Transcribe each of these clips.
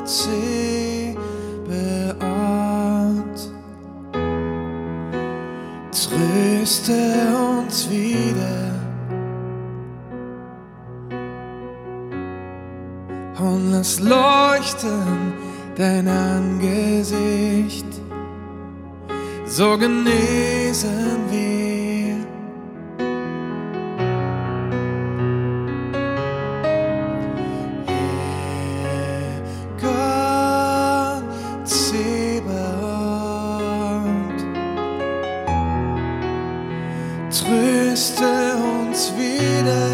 Zebaoth, tröste uns wieder und lass leuchten dein Angesicht, so genesen wir. Gott Zebaoth, tröste uns wieder.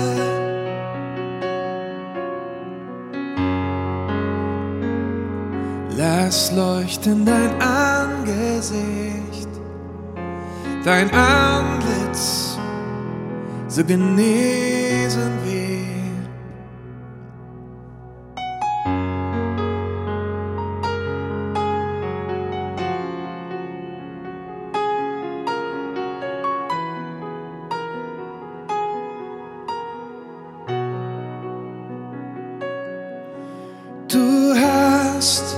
Lass leuchten dein Angesicht, dein Antlitz, so genesen wir. Du hast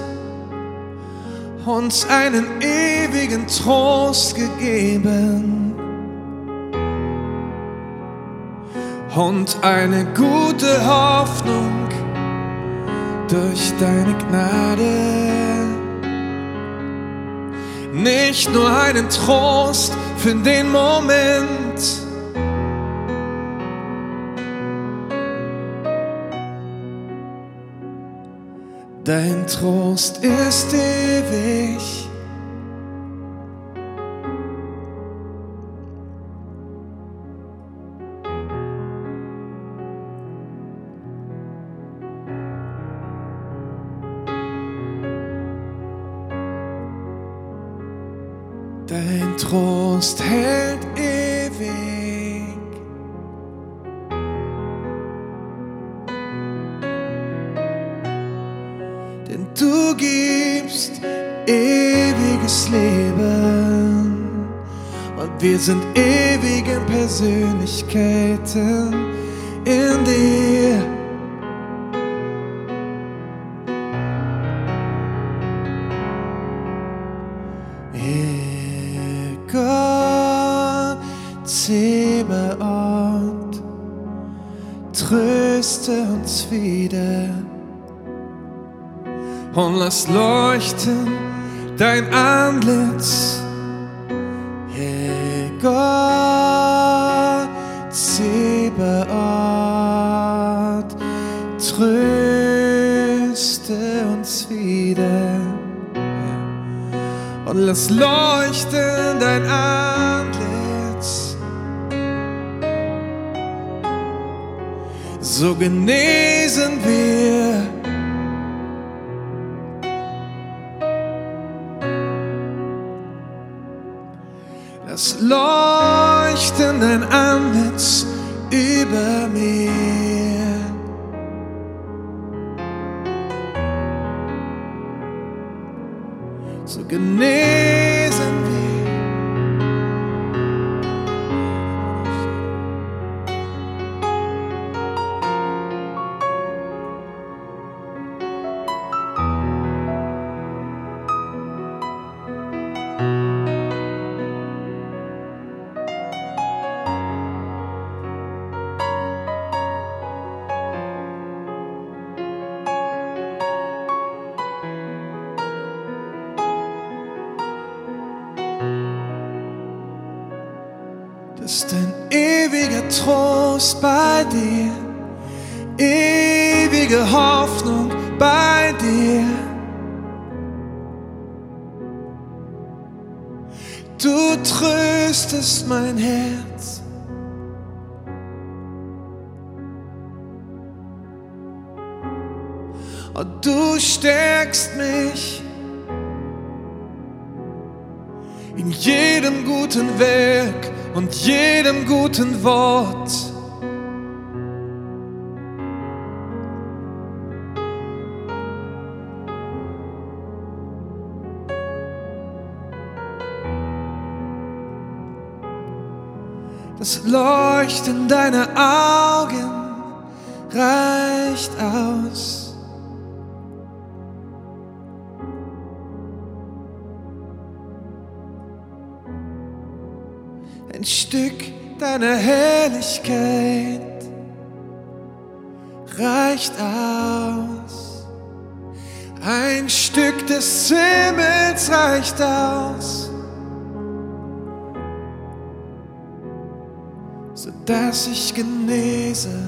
uns einen ewigen Trost gegeben und eine gute Hoffnung durch deine Gnade. Nicht nur einen Trost für den Moment, dein Trost ist ewig. Dein Trost hält ewig. Denn du gibst ewiges Leben und wir sind ewige Persönlichkeiten in dir. Gott Zebaoth, tröste uns wieder und lass leuchten dein Antlitz. Gott Zebaoth, tröste uns wieder und lass leuchten dein Antlitz, so genesen wir. Lass leuchten dein Antlitz über mir. So genesen wir. Das ist ein ewiger Trost bei dir, ewige Hoffnung bei dir. Du tröstest mein Herz. Und du stärkst mich in jedem guten Werk und jedem guten Wort. Das Leuchten deiner Augen reicht aus. Stück deiner Herrlichkeit reicht aus. Ein Stück des Himmels reicht aus, sodass ich genese.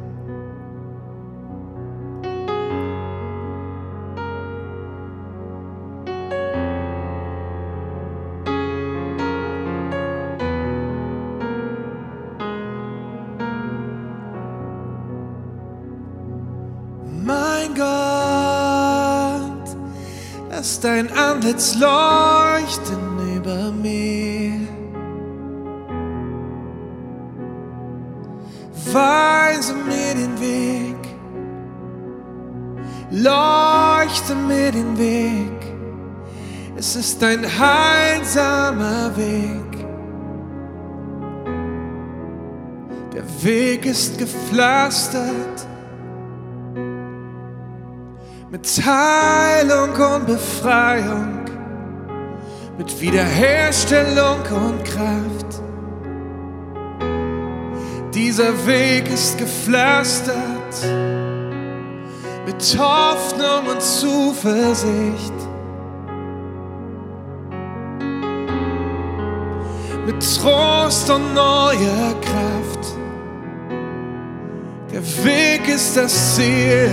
Mein Gott, lass dein Antlitz leuchten über mir. Weise mir den Weg, leuchte mir den Weg. Es ist ein heilsamer Weg. Der Weg ist gepflastert mit Heilung und Befreiung, mit Wiederherstellung und Kraft. Dieser Weg ist gepflastert mit Hoffnung und Zuversicht, mit Trost und neuer Kraft. Der Weg ist das Ziel.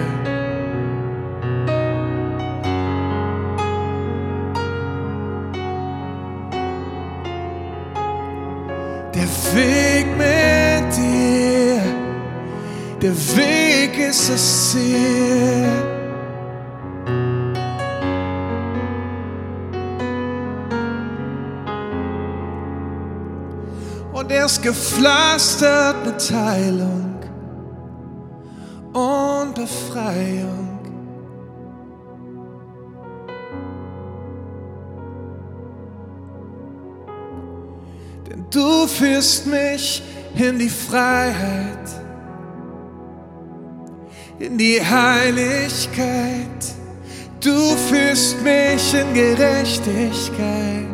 Der Weg mit dir, der Weg ist das Ziel. Und er ist gepflastert mit Heilung und Befreiung. Denn du führst mich in die Freiheit, in die Heiligkeit. Du führst mich in Gerechtigkeit.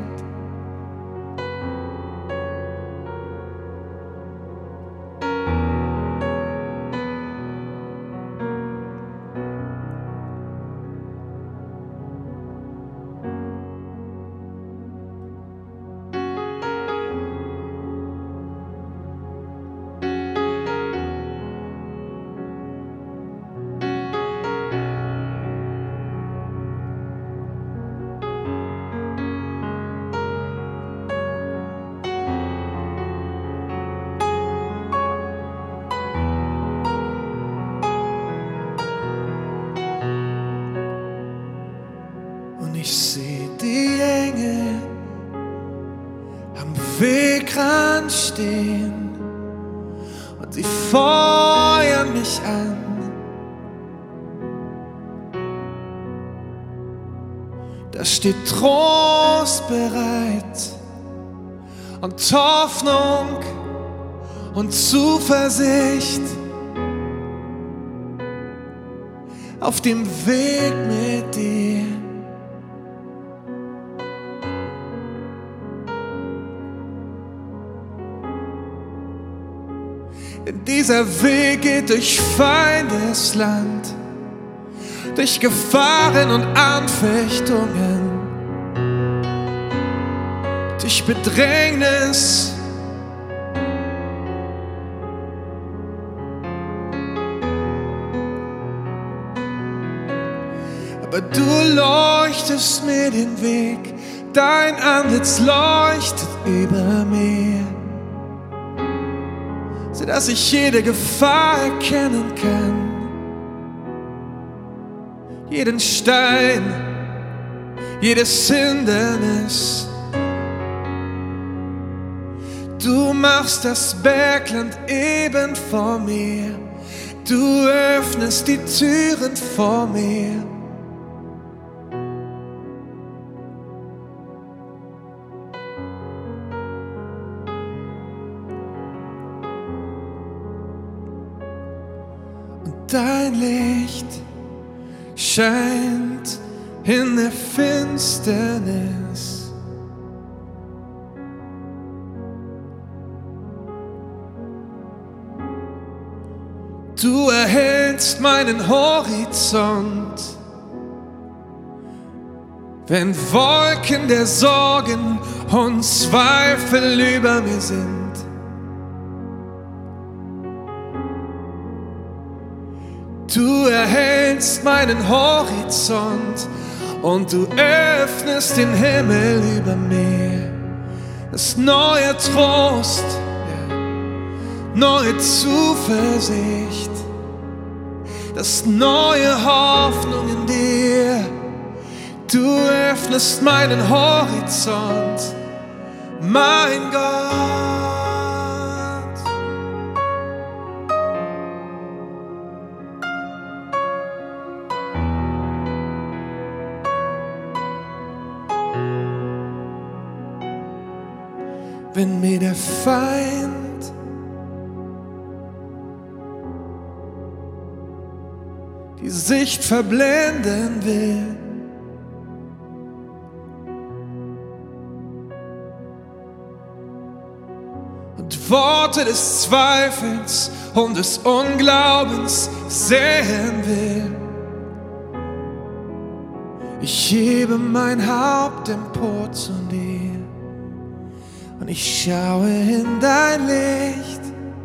Ich seh die Engel am Wegrand stehen und sie feuern mich an. Da steht Trost bereit und Hoffnung und Zuversicht auf dem Weg mit dir. Denn dieser Weg geht durch Feindesland, durch Gefahren und Anfechtungen, durch Bedrängnis. Aber du leuchtest mir den Weg, dein Antlitz leuchtet über mir, sodass ich jede Gefahr erkennen kann, jeden Stein, jedes Hindernis. Du machst das Bergland eben vor mir, du öffnest die Türen vor mir. Dein Licht scheint in der Finsternis. Du erhellst meinen Horizont, wenn Wolken der Sorgen und Zweifel über mir sind. Du erhellst meinen Horizont und du öffnest den Himmel über mir. Das neue Trost, neue Zuversicht, das neue Hoffnung in dir. Du öffnest meinen Horizont, mein Gott. Wenn mir der Feind die Sicht verblenden will, und Worte des Zweifels und des Unglaubens säen will, ich hebe mein Haupt empor zu dir und ich schaue in dein Licht.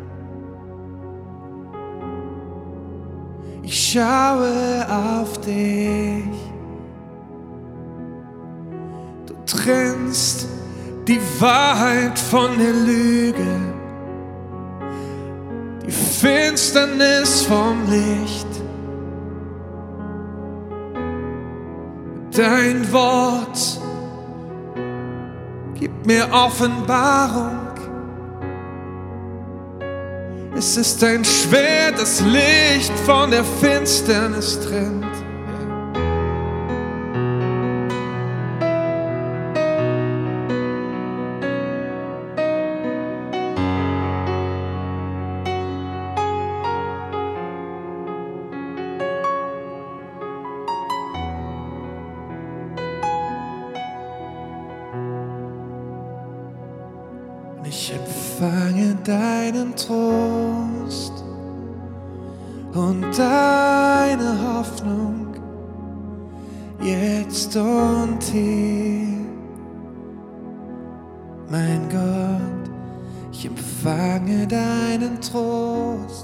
Ich schaue auf dich. Du trennst die Wahrheit von der Lüge, die Finsternis vom Licht. Dein Wort gibt mir Offenbarung. Es ist ein Schwert, das Licht von der Finsternis trennt. Ich empfange deinen Trost und deine Hoffnung jetzt und hier. Mein Gott, ich empfange deinen Trost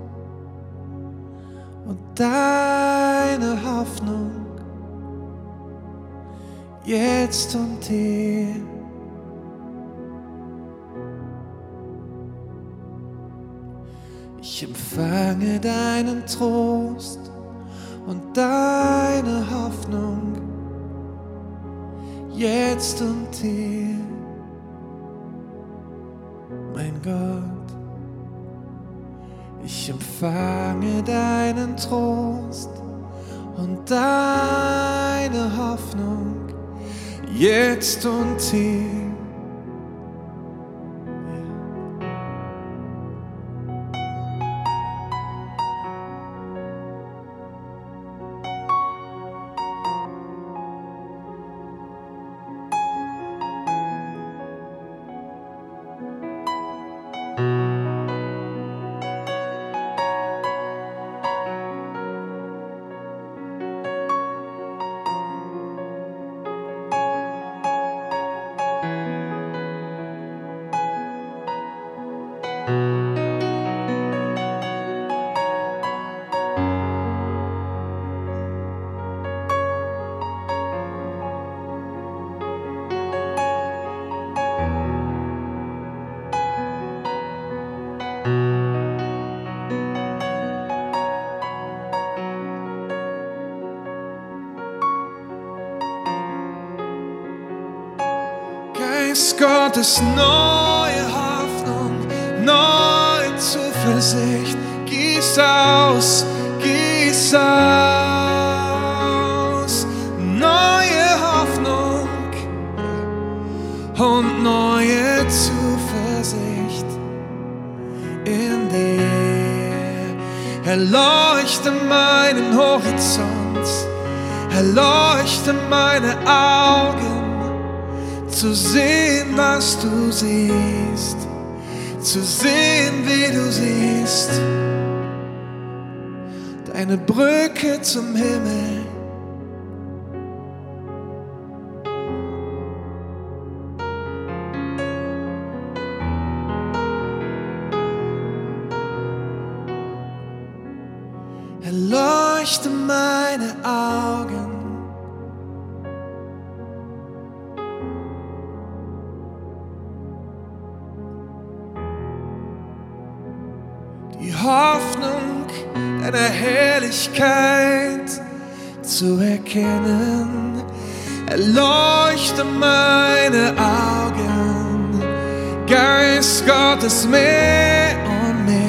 und deine Hoffnung jetzt und hier. Ich empfange deinen Trost und deine Hoffnung jetzt und hier. Mein Gott, ich empfange deinen Trost und deine Hoffnung jetzt und hier. Geist Gottes, neue Hoffnung, neue Zuversicht, gieß aus, neue Hoffnung und neue Zuversicht in dir. Erleuchte meinen Horizont, erleuchte meine Augen, zu sehen, was du siehst, zu sehen, wie du siehst. eine Brücke zum Himmel. Erleuchte meine Augen. Die Hoffnung deiner Herrlichkeit zu erkennen. Erleuchte meine Augen, Geist Gottes, mehr und mehr.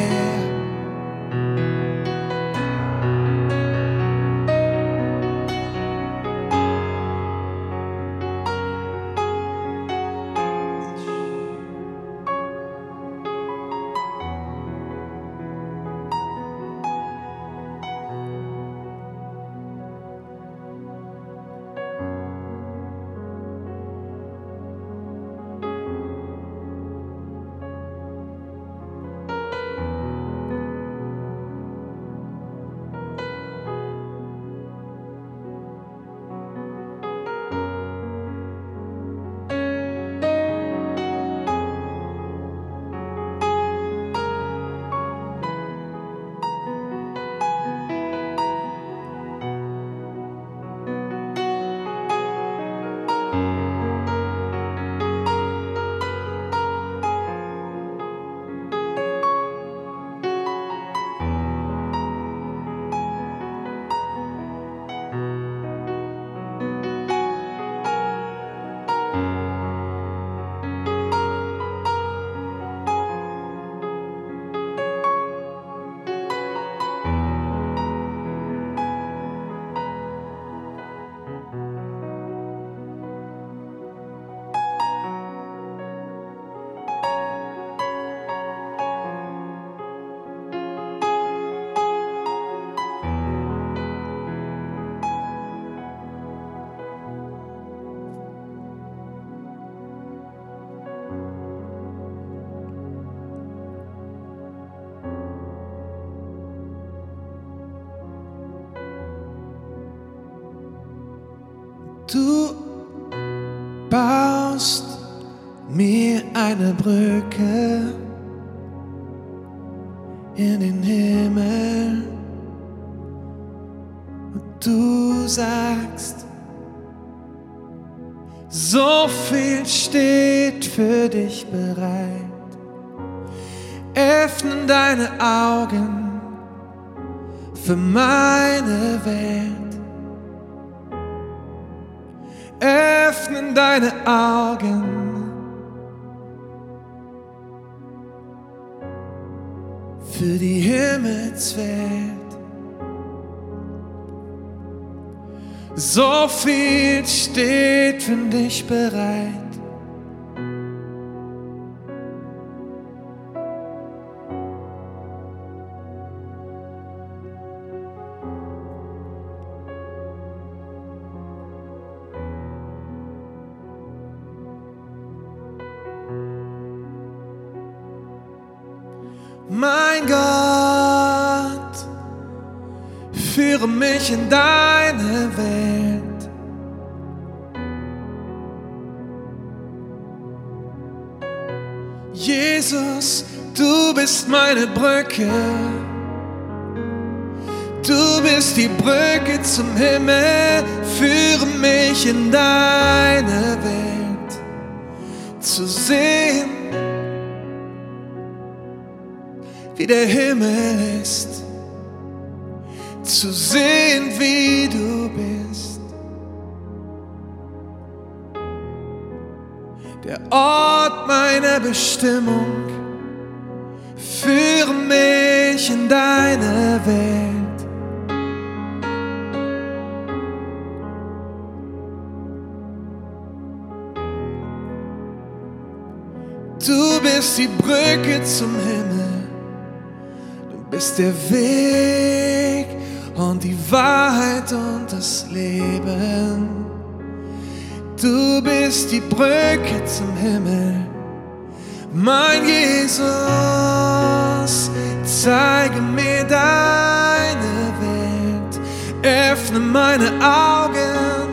Du baust mir eine Brücke in den Himmel und du sagst, so viel steht für dich bereit. Öffne deine Augen für meine Welt. Öffne deine Augen für die Himmelswelt. So viel steht für dich bereit. Mein Gott, führe mich in deine Welt. Jesus, du bist meine Brücke. Du bist die Brücke zum Himmel. Führe mich in deine Welt. Zu sehen, wie der Himmel ist, zu sehen, wie du bist. Der Ort meiner Bestimmung, führe mich in deine Welt. Du bist die Brücke zum Himmel. Du bist der Weg und die Wahrheit und das Leben. Du bist die Brücke zum Himmel. Mein Jesus, zeige mir deine Welt. öffne meine Augen.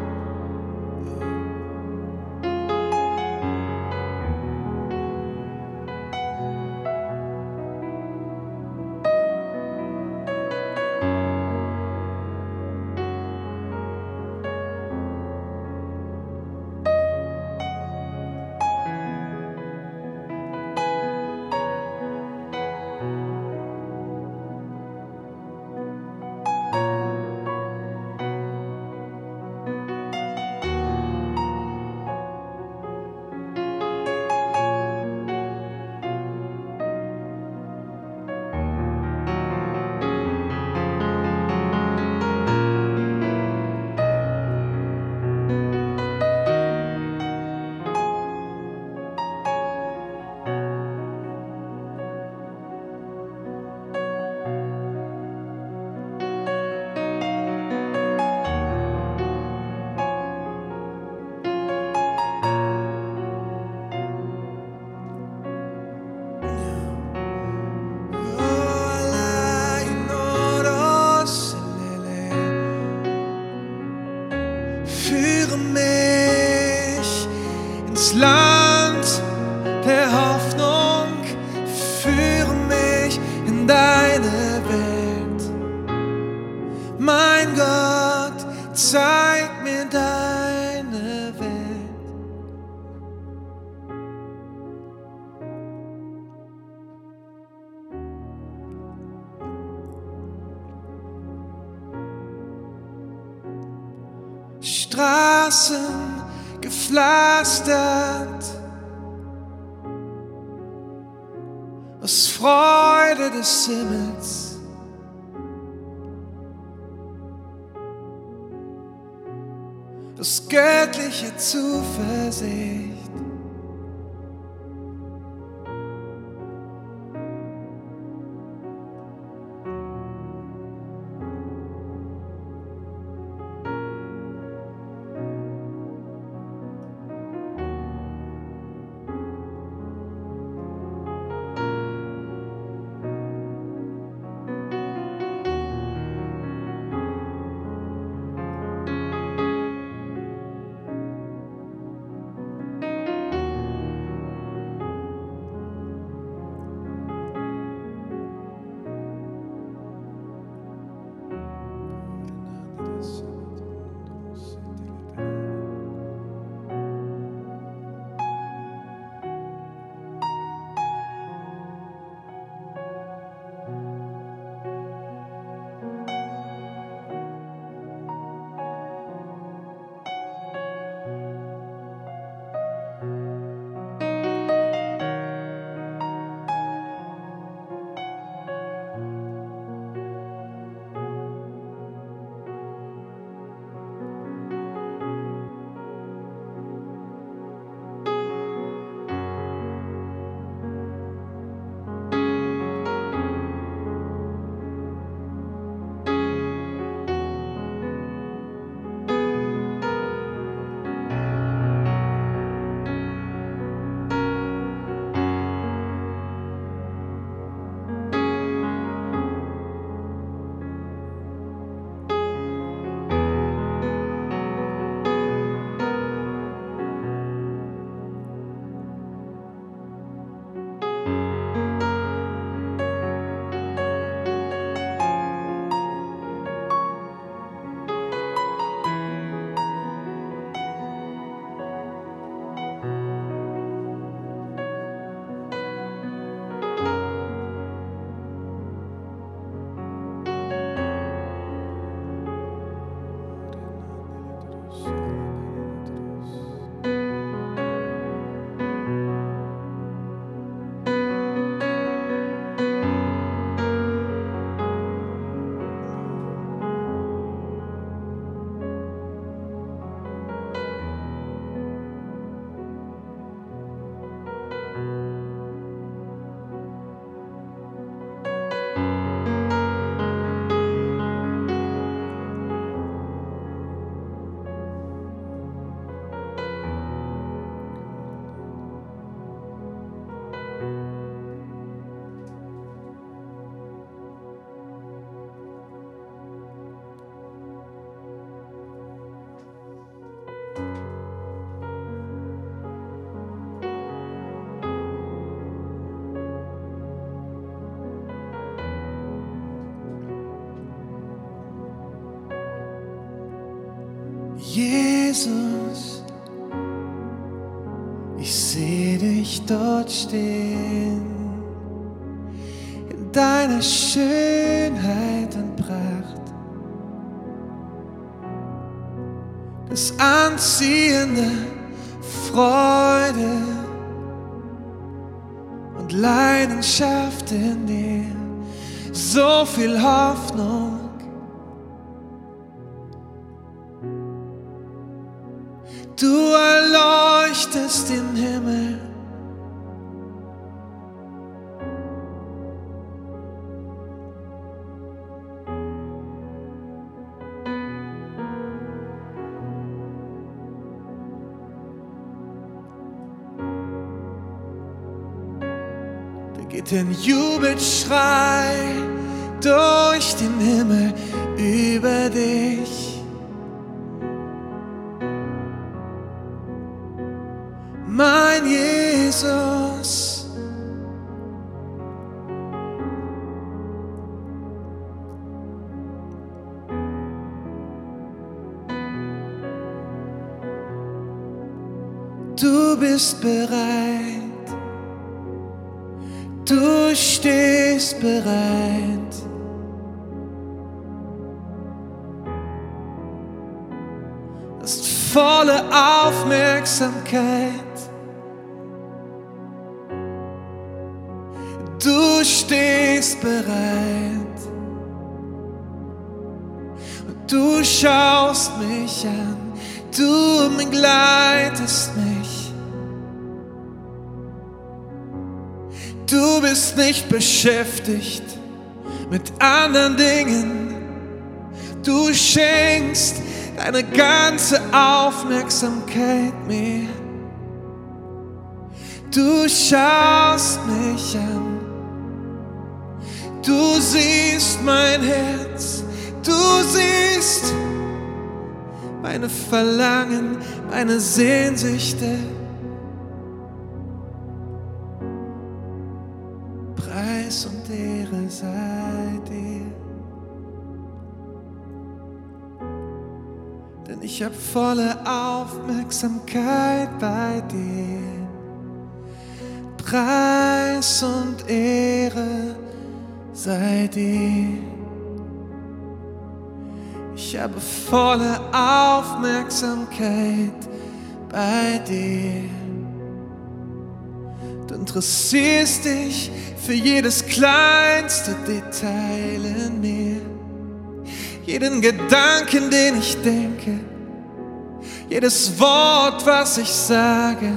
Führe mich ins Land der Hoffnung, führe mich in deine Welt. Mein Gott, zeig mir deine Welt. Straßen gepflastert aus Freude des Himmels. Aus göttlicher Zuversicht. Jesus, ich seh dich dort stehen, in deiner Schönheit und Pracht, das anziehende Freude und Leidenschaft in dir, so viel Hoffnung. Du erleuchtest den Himmel. Da geht ein Jubelschrei durch den Himmel über dich. Mein Jesus, du bist bereit, du stehst bereit, hast volle Aufmerksamkeit. Du stehst bereit und du schaust mich an, du begleitest mich. Du bist nicht beschäftigt mit anderen Dingen, du schenkst deine ganze Aufmerksamkeit mir. Du schaust mich an. Du siehst mein Herz, du siehst meine Verlangen, meine Sehnsüchte. Preis und Ehre sei dir, denn ich hab volle Aufmerksamkeit bei dir. Preis und Ehre sei dir. Ich habe volle Aufmerksamkeit bei dir. Du interessierst dich für jedes kleinste Detail in mir, jeden Gedanken, den ich denke, jedes Wort, was ich sage.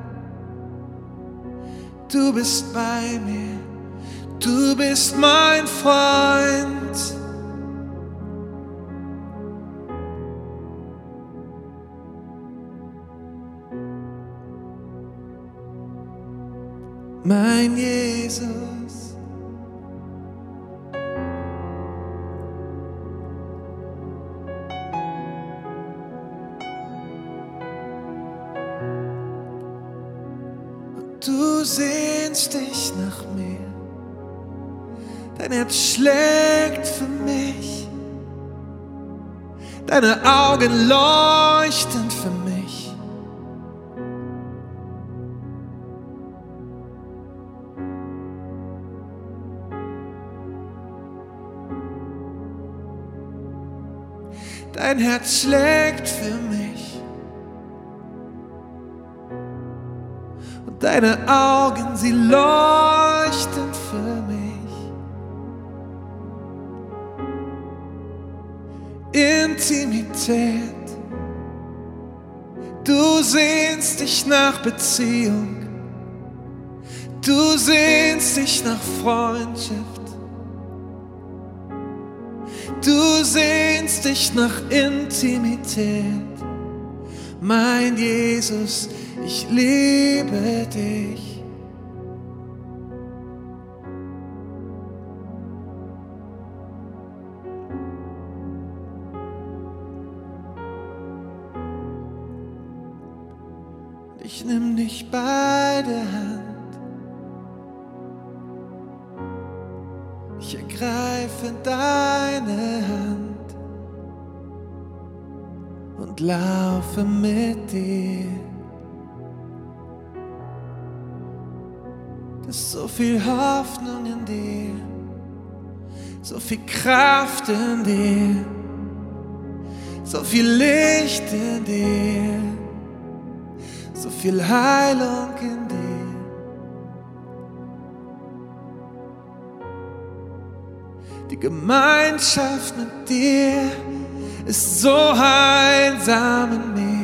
Du bist bei mir. Du bist mein Freund. Mein Jesus. Und du sehnst dich nach mir. Dein Herz schlägt für mich, deine Augen leuchten für mich. Dein Herz schlägt für mich und deine Augen, sie leuchten für mich. Intimität. Du sehnst dich nach Beziehung, du sehnst dich nach Freundschaft, du sehnst dich nach Intimität. Mein Jesus, ich liebe dich. Ich nimm dich bei der Hand, ich ergreife deine Hand und laufe mit dir. Da ist so viel Hoffnung in dir, so viel Kraft in dir, so viel Licht in dir, so viel Heilung in dir. Die Gemeinschaft mit dir ist so heilsam in mir.